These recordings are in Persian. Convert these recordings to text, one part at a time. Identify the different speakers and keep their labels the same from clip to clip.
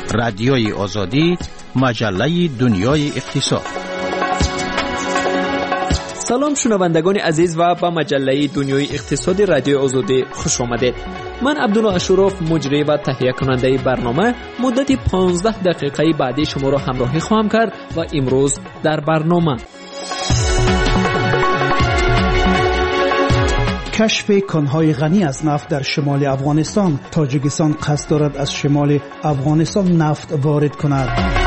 Speaker 1: رادیوی آزادی، مجله دنیای اقتصاد.
Speaker 2: سلام شنوندگان عزیز و به مجله دنیای اقتصادی رادیوی آزادی خوش آمدید. من عبدالله اشرف، مجری و تهیه کننده برنامه، مدت 15 دقیقه بعدی شما را همراهی خواهم کرد و امروز در برنامه
Speaker 3: کشف کانهای غنی از نفت در شمال افغانستان. تاجیکستان قصد دارد از شمال افغانستان نفت وارد کند.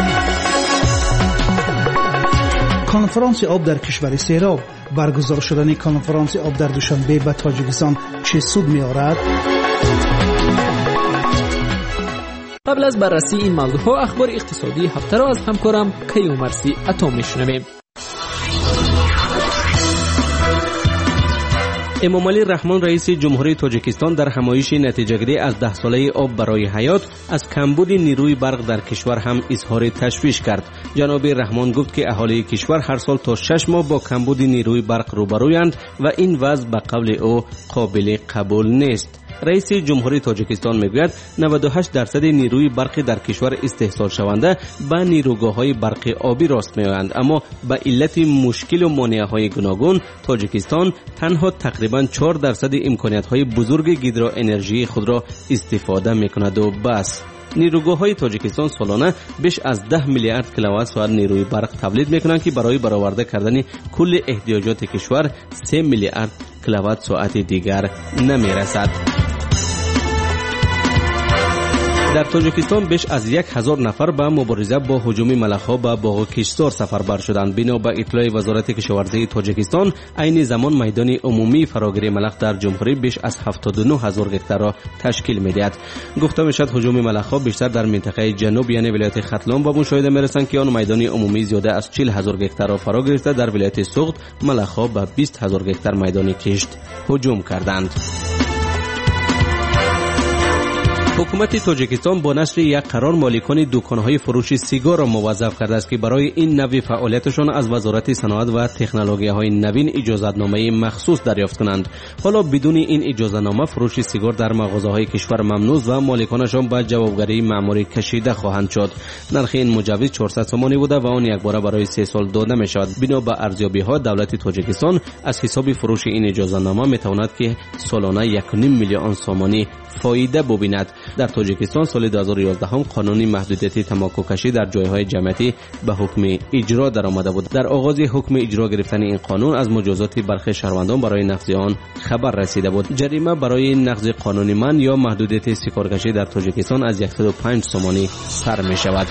Speaker 3: کنفرانس آب در کشور سیراب. برگزار شدن کنفرانس آب در دوشنبه به تاجیکستان چه سود می‌آورد؟
Speaker 2: قبل از بررسی این موضوعها اخبار اقتصادی هفته را از همکارم کیومرثی عطا میشنویم.
Speaker 4: امامعلی رحمان رئیس جمهوری تاجیکستان در همایش نتیجه‌گیری از 10 ساله آب برای حیات از کمبود نیروی برق در کشور هم اظهار تشویش کرد. جناب رحمان گفت که اهالی کشور هر سال تا 6 ماه با کمبود نیروی برق روبرویند و این وضع به قول او قابل قبول نیست. رئیس جمهوری تاجیکستان میگوید 98% نیروی برقی در کشور استحصال شونده به نیروگاه‌های برق آبی راست می‌آیند، اما به علت مشکل و مانعه‌های گوناگون تاجیکستان تنها تقریباً 4% امکانیت‌های بزرگ گیدرو انرژی خود را استفاده می‌کند و بس. نیروگاه‌های تاجیکستان سالانه بیش از 10 میلیارد کیلووات ساعت نیروی برق تولید می‌کنند که برای برآورده کردن کل احتیاجات کشور 3 میلیارد کیلووات ساعت دیگر نمی‌رسد. در تاجیکستان بیش از 1000 نفر به مبارزه با هجوم ملخ‌ها به باغ کشتار سفربر شدند. بنا به اطلاع وزارت کشاورزی تاجیکستان، عین زمان میدان عمومی فراگیری ملخ در جمهوری بیش از 79000 هکتار را تشکیل می‌دهد. گفته می‌شود هجوم ملخ‌ها بیشتر در منطقه جنوب یعنی ولایت ختلان به مشاهده می‌رسند که آن میدان عمومی زیاده از 40000 هکتار را فرا گرفته. در ولایت سوغد ملخ‌ها به 20000 هکتار میدان کشت هجوم کردند. حکومت تاجیکستان با نشر یک قرار مالکان دکان‌های فروش سیگار را موظف کرده است که برای این نوع فعالیتشان از وزارت صنعت و تکنولوژی‌های نوین اجازه‌نامه مخصوص دریافت کنند. حالا بدون این اجازه‌نامه فروش سیگار در مغازه‌های کشور ممنوع و مالکانشان به جوابگری مأموری کشیده خواهند شد. نرخ این مجوز 400 سومانی بوده و آن یکباره برای 3 سال داده می‌شود. بنا به ارزیابی‌ها دولت تاجیکستان از حساب فروش این اجازه‌نامه می‌تواند که سالانه 1.5 میلیون سومانی فایده ببیند. در تاجیکستان سال 2011 قانون محدودیت تماکو کشی در جایهای جمعیتی به حکم اجرا درآمده بود. در آغاز حکم اجرا گرفتن این قانون از مجازات برخی شهروندان برای نقض آن خبر رسیده بود. جریمه برای نقض قانون من یا محدودیت سیگار کشی در تاجیکستان از 105 سومانی سر می شود.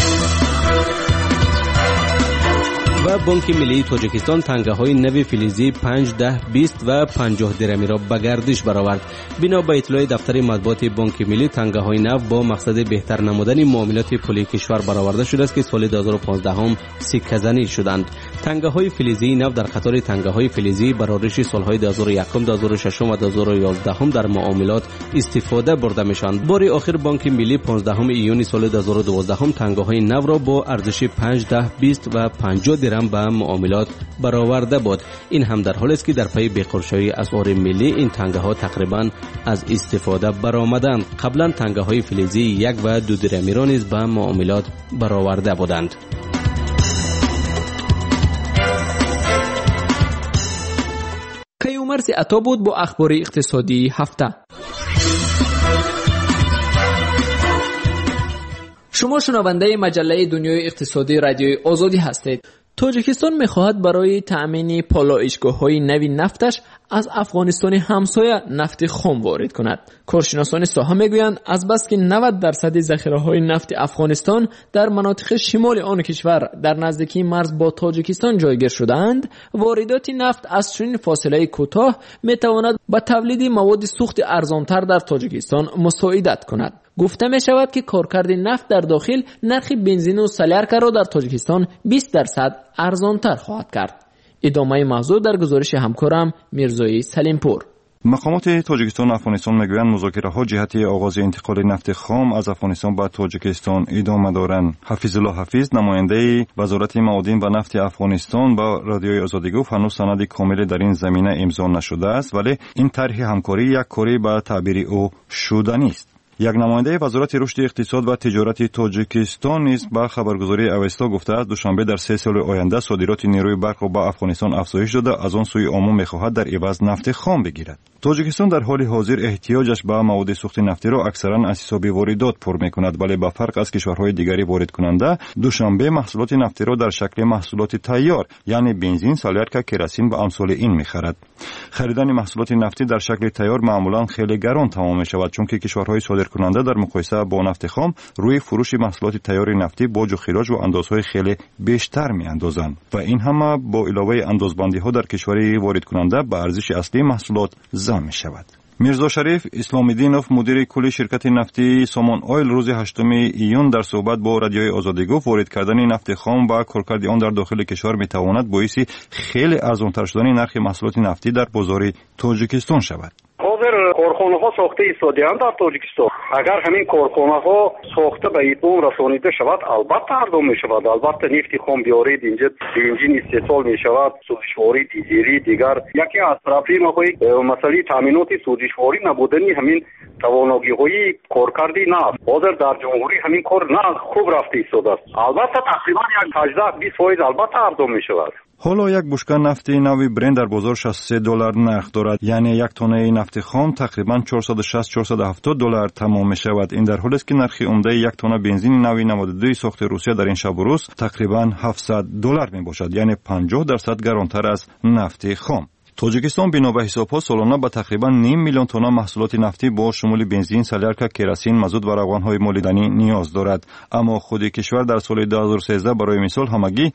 Speaker 4: و بانک ملی تاجیکستان تنگه‌های نو فلزی 5, 10, 20 و 50 درمی را به گردش برآورد. بنا به اطلاع دفتر مطبوعات بانک ملی، تنگه‌های نو با مقصد بهتر نمودن معاملات پولی کشور برآورده شده است که سال 2015 سکه‌زنی شدند. تنگه‌های فلزی نو در قطار تنگه‌های فلزی برآورش سال‌های 2001، 2006 و 2011 در معاملات استفاده برده می‌شوند. بار آخر بانک ملی 15 ایون سال 2012 تنگه‌های نو را با ارزش 5, 10, 20 و 50 درم به معاملات برآورده بود. این هم در حالی است که در پی به‌قرش‌های اسعار ملی این تنگه‌ها تقریباً از استفاده برآمدند. قبلا تنگه‌های فلزی 1 و 2 درمی را نیز به معاملات برآورده بودند.
Speaker 2: کیومرثی عطا بود با اخبار اقتصادی هفته. شما شنونده مجله دنیای اقتصادی رادیوی آزادی هستید. تاجیکستان می‌خواهد برای تأمین پالایشگاه‌های نوی نفتش از افغانستان همسایه نفت خام وارد کند. کارشناسان ساحه میگویند از بس که 90% ذخیره‌های نفت افغانستان در مناطق شمال آن کشور در نزدیکی مرز با تاجیکستان جایگیر شده‌اند، واردات نفت از چنین فاصله کوتاه می‌تواند به تولید مواد سوخت ارزان‌تر در تاجیکستان مساعدت کند. گفته می شود که کارکرد نفت در داخل نرخ بنزین و سلیقه را در تاجیکستان 20% ارزان‌تر خواهد کرد. ادامه موضوع در گزارش همکارم میرزایی سلیمپور.
Speaker 5: مقامات تاجیکستان و افغانستان میگویند مذاکره‌ها جهت آغاز انتقال نفت خام از افغانستان به تاجیکستان ادامه دارند. حفیظالله حفیظ، نماینده وزارت معادن و نفت افغانستان، با رادیوی آزادی گفت هنوز سند کامل در این زمینه امضا نشده است، ولی این طرح همکاری یک کاری به تعبیر او شدنی است. یک نماینده وزارت رشد اقتصاد و تجارت تاجیکستان نیز به خبرگزاری اوستا گفته است دوشنبه در 3 سال آینده صادرات نیروی برق به افغانستان افزایش داده، از آن سوی عموم می‌خواهد در عوض نفت خام بگیرد. تاجیکستان در حال حاضر احتیاجش به مواد سوخت نفتی را اکثرا از حساب واردات پر می‌کند، ولی به فرق از کشورهای دیگری وارد کننده دوشنبه محصولات نفتی را در شکل محصولات تیار یعنی بنزین، سالیرکا، کراسین و امثال این می‌خرد. خریدن محصولات نفتی در شکل تیار معمولا خیلی گران تمام می‌شود، چون که کشورهای صادرکننده در مقایسه با نفت خام روی فروش محصولات تیار نفتی باج و خراج و اندازهای خیلی بیشتر می‌اندازند و این همه با علاوه اندازبندی‌ها در کشور وارد کننده به ارزش اصلی محصولات ضم می‌شود. میرزا شریف اسلام‌الدینوف مدیر کل شرکت نفتی سامان آیل روز 8 ایون در صحبت با رادیوی آزادی گفت وارد کردن نفت خام و کارکرد آن در داخل کشور می‌تواند باعث خیلی ارزان‌تر شدن نرخ محصولات نفتی در بازار تاجیکستان شود.
Speaker 6: کارخانه‌ها ساخته ایستاده‌اند در تاجیکستان. اگر همین کارخانه‌ها ساخته به ایران رسانیده شود البته ارزان می‌شود. البته نفت خام بیارید اینجا بنزین استحصال می‌شود، سوزشواری دیزلی دیگر یکی از پرابلم‌های مسئله تامینات سوزشواری نبودنی همین توانایی‌های کارکردی نفت. حاضر در جمهوری همین کار نه خوب رفته ایستاده است. البته تقریبا 18-20% البته ارزان می‌شود.
Speaker 5: حالا یک بشکه نفت نوی برند در بازار $63 نرخ دارد، یعنی یک تونه نفت خام تقریبا $460-470 تمام می شود. این در حالی است که نرخ عمده یک تونه بنزین نوی 92 ساخت روسیه در این شب و روز تقریبا $700 می باشد، یعنی 50% گرانتر از نفت خام. تاجیکستان بنا به حساب‌ها سالانه به تقریبا 5 میلیون تن محصولات نفتی با شمول بنزین، سالیرکا، کراسین، مازوت و روغن‌های مولدنی نیاز دارد. اما خود کشور در سال 2013 برای مثال همگی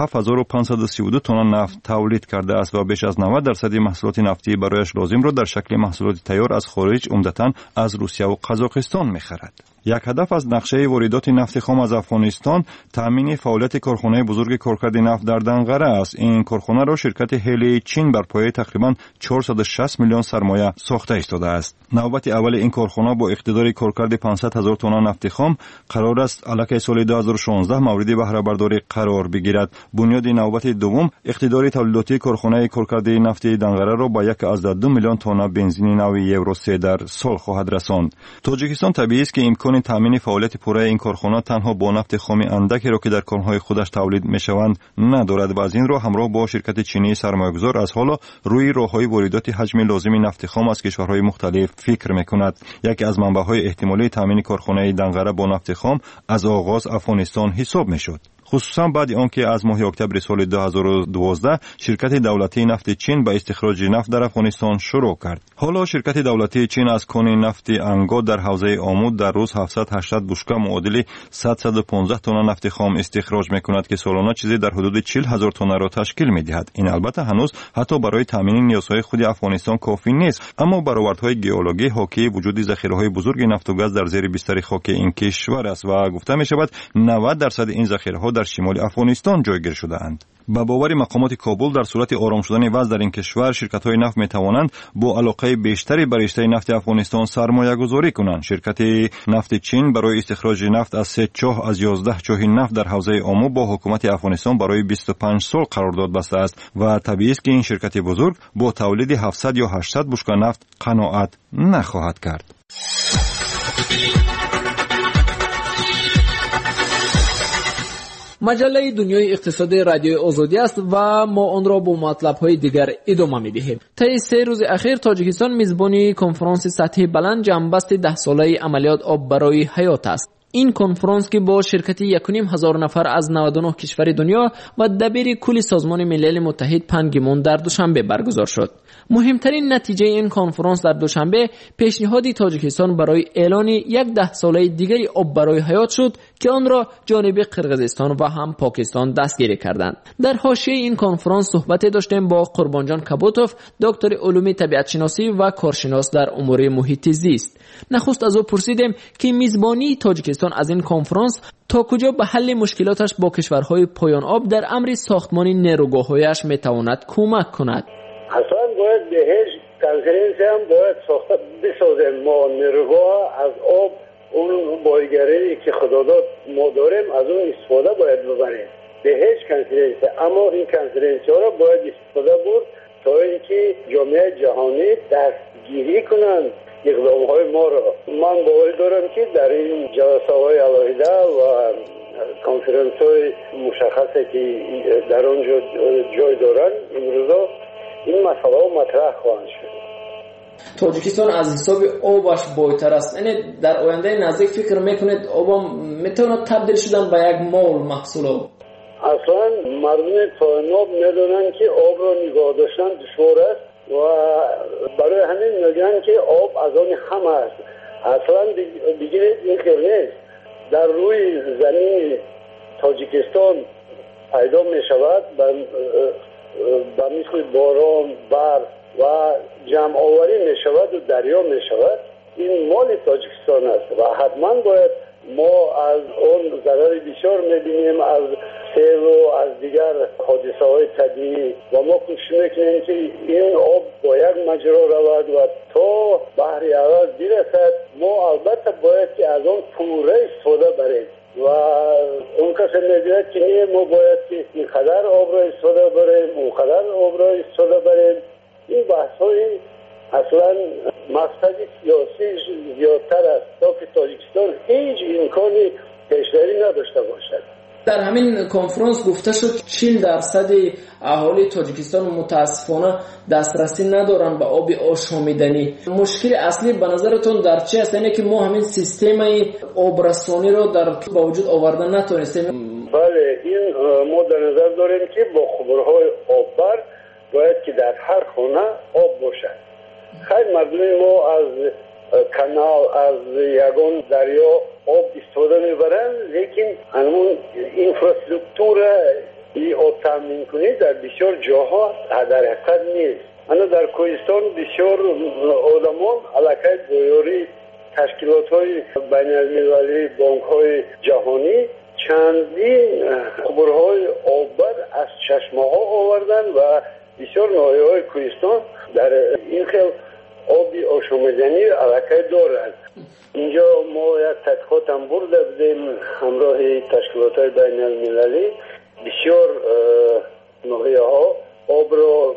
Speaker 5: 27532 تن نفت تولید کرده است و بیش از 90% محصولات نفتی برایش لازم را در شکل محصولات تیار از خارج عمدتاً از روسیه و قزاقستان می‌خرد. یک هدف از نقشه واردات نفت خام از افغانستان تامین فعالیت کارخانه بزرگ کارکرد نفت در دنقره است. این کارخانه را شرکت هلی چین بر پایه تقریبا 460 میلیون سرمایه ساخته ایستاده است. نوبت اول این کارخانه با اقتدار کارکرد 500,000 تن نفت خام قرار است الکی سال 2016 مورد بهره برداری قرار بگیرد. بنیاد نوبت دوم اقتدار تولیداتی کارخانه کارکرد نفت دنقره را با 1.2 میلیون تن بنزین نوی یورو 3 در سال خواهد رساند. تاجیکستان طبیعی است که امکان تامین فعالیت پوره این کارخانه تنها با نفت خام اندکی را که در کانهای خودش تولید میشوند ندارد و از این را همراه با شرکت چینی سرمایه‌گذار از حالا روی راههای واردات حجم لازم نفت خام از کشورهای مختلف فکر میکند. یکی از منبع‌های احتمالی تامین کارخانه دنقره با نفت خام از آغاز افغانستان حساب میشد، خصوصا بعد آنکه از ماه اکتبر سال 2012 شرکت دولتی نفت چین به استخراج نفت در افغانستان شروع کرد. حالا شرکت دولتی چین از کان نفت انگا در حوزه آمود در روز 780 بشکه معادل 115 تن نفت خام استخراج میکند که سالانه چیزی در حدود 40,000 تن را تشکیل میدهد. این البته هنوز حتی برای تامین نیازهای خود افغانستان کافی نیست، اما برآوردهای گئولوژی حاکی وجود ذخیره‌های بزرگ نفت و گاز در زیر بستر خاک این کشور است و گفته میشود 90% این ذخیره‌ها در شمال افغانستان جایگیر شده اند. با باور مقامات کابل در صورت آرام شدن وضع در این کشور شرکت‌های نفت می‌توانند با علاقه بیشتری بر رشته نفت افغانستان سرمایه‌گذاری کنند. شرکت نفت چین برای استخراج نفت از 3 چاه از 11 چاه نفت در حوزه آمو با حکومت افغانستان برای 25 سال قرارداد بسته است و طبیعی است که این شرکت بزرگ با تولید 700 یا 800 بشکه نفت قناعت نخواهد کرد.
Speaker 2: مجله دنیای اقتصادی رادیوی آزادی است و ما آن را با مطلب‌های دیگر ادامه می‌دهیم. طی 3 روز اخیر تاجیکستان میزبانی کنفرانس سطحی بلند جنبست 10 ساله عملیات آب برای حیات است. این کنفرانس که با شرکت 1,500 نفر از 99 کشور دنیا و دبیر کل سازمان ملل متحد پنگیمون در دوشنبه برگزار شد. مهمترین نتیجه این کنفرانس در دوشنبه پیشنهاد تاجیکستان برای اعلان یک 10 ساله دیگری آب برای حیات شد که آن را جانب قرقیزستان و هم پاکستان دستگیری کردند. در حاشیه این کنفرانس صحبت داشتیم با قربانجان کبوتوف، دکتر علوم طبیعت شناسی و کارشناس در امور محیط زیست. نخست از او پرسیدیم که میزبانی تاجیکستان از این کنفرانس تا کجا به حل مشکلاتش با کشورهای پایان آب در امر ساختمان نیروگاه‌هایش میتواند کمک کند.
Speaker 7: اصلا باید به هیچ کنفرانسی هم باید ساخته بسازیم. ما نیروگاه از آب اون بایگری که خدا داد ما داریم از اون استفاده باید ببریم به هیچ کنفرانسی. اما این کنفرانسی ها را باید استفاده بود تا اینکه جامعه جهانی دستگیری کنند اقدام های ما را. من باور دارم که در این جلسه های علاهیده و کنفرانس های مشخصه که در آنجا جای دارن امروزا این مسئله ها مطرح خواهند شد.
Speaker 2: تاجیکستان از حساب آبش بایتر است، یعنی در آینده نزدیک فکر میکنید آب میتونه تبدیل شدن به یک مول محصول آب؟
Speaker 7: اصلا مردم تایناب میدونن که آب را نگاه داشتن دشوار است و برای همین میگن که آب از آن همه است. اصلا دیگه اینکه نیست. در روی زمین تاجیکستان پیدا می شود به مثل باران، برف و جمع آوری می شود و دریا می شود. این مال تاجیکستان است و حتما باید ما از اون ضرر بسیار می بینیم، از سیل و از دیگر حادثه های طبیعی و ما کوشش میکنیم که این آب با یک مجرا رود و تا بحر عوض برسد. ما البته باید که از اون پوره استفاده بریم و اون کسی میگوید که نه ما باید که اینقدر آب را استفاده بریم، اونقدر آب را استفاده بریم. این بحث های اصلا مقصد سیاسی زیادتر است تا که تاجیکستان هیچ امکانی پیشروی نداشته باشد.
Speaker 2: در همین کنفرانس گفته شد 40% اهالی تاجیکستان متاسفانه دسترسی ندارن به آب آشامیدنی. مشکل اصلی به نظرتون در چه است؟ یعنی که ما همین سیستم آبرسانی رو در با وجود آوردن نتونستیم؟
Speaker 7: بله، این ما در نظر داریم که با خبرهای آببر باید که در هر خانه آب باشد. خیلی مردم ما از کانال، از یگان دریا آب استفاده میبرند، لیکن همون اینفراسترکتور ای آب تامین کنی در بسیار جاها در حقیقت نیست. انا در کوهستان بسیار آدمان علاقه گویاری تشکیلات های بین المللی، بانک های جهانی چندین خبرهای آببر از چشمه ها آوردن و بسیار ناحیه های کوهستان در این خیل آبی آشامیدنی علاقه دارند. اینجا ما یک تحقیقات هم برده بودیم همراه تشکیلات های بین المللی. بسیار ناحیه ها آب را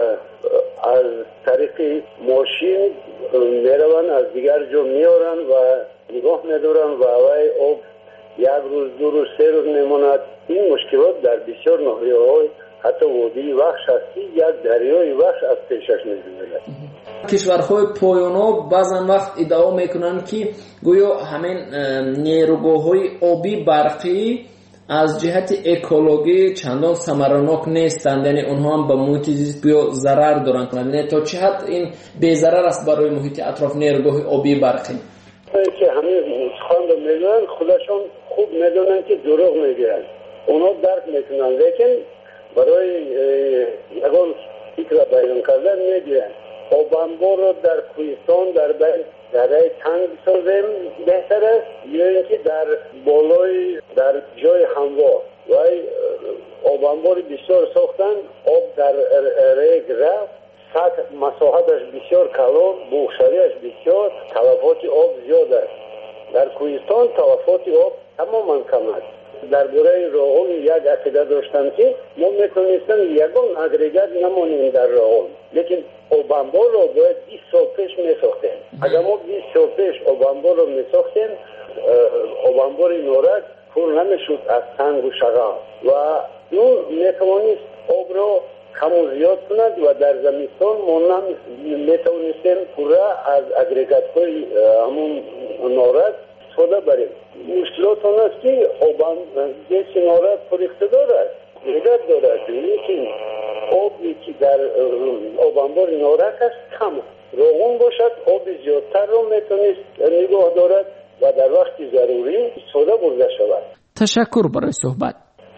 Speaker 7: از طریق ماشین میروند، از دیگر جا میارن و نگاه میدارن و اوای آب یک روز، 2 روز، 3 روز میماند. این مشکلات در بسیار ناحیه های حتی وادی وخش هستی یک دریای وخش از پیشش می‌گذرد.
Speaker 2: کشورهای پایان‌ها بعضن وقت ادعا میکنن که گویا همین نیروگاه‌های آبی برقی از جهت اکولوژی چندان ثمرناک نیستند، یعنی اونها هم به محیط زیست گویا ضرر دارند. یعنی تا چه حد این بی‌ضرر است برای محیط اطراف نیروگاه آبی برقی؟
Speaker 7: که همین خواند میگن خودشون خوب میدونن که دروغ میگن، اونا درک میکنن، لیکن برای یگان فکر بیان کردن میگن آب انبار رو در کوهستان در دره تنگ بسازیم بهتر است یا اینکه در بالای در جای هموار و آب انبار بسیار ساختن، آب در ریگ رفت، سطح مساحتش بسیار کلان، بخشایش بسیار، تلفات آب زیاد است. در کوهستان تلفات آب تماما کم است. در باره راغون یک عقیده داشتن که ما میتونستیم یگان اگریگات نمانیم در راغون، لیکن آبانبار رو باید 20 سال پیش میساختیم. اگر ما 20 سال پیش آبانبار رو میساختیم، آبانبار نورک پر نمیشد از تنگ و شغال و اون میتوانست آب رو کم و زیاد کند و در زمستان ما میتوانستیم پورا از اگریگات های همون نورک استفاده بریم. مشکلات اون است که دیسی نورک پر اقتدار است، اقتدار دارد، لیکن آبی که در آبانبار نورک است کم روغن باشد، آب زیادتر رو میتونست نگاه دارد و در وقت ضروری استفاده برده شود.
Speaker 2: تشکر برای صحبت.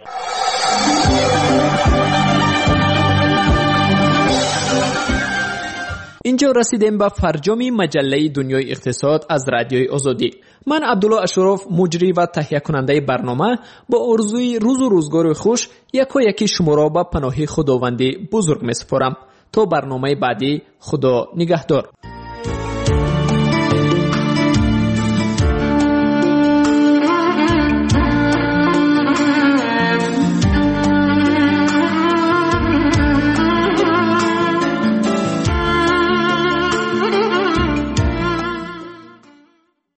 Speaker 2: اینجا رسیدیم به فرجامی مجله دنیای اقتصاد از رادیوی آزادی. من عبدالله اشرف، مجری و تهیه کننده برنامه، با آرزوی روز و روزگار خوش یکی شما را به پناه خداوند بزرگ می‌سپارم. تا برنامه بعدی، خدا نگهدار.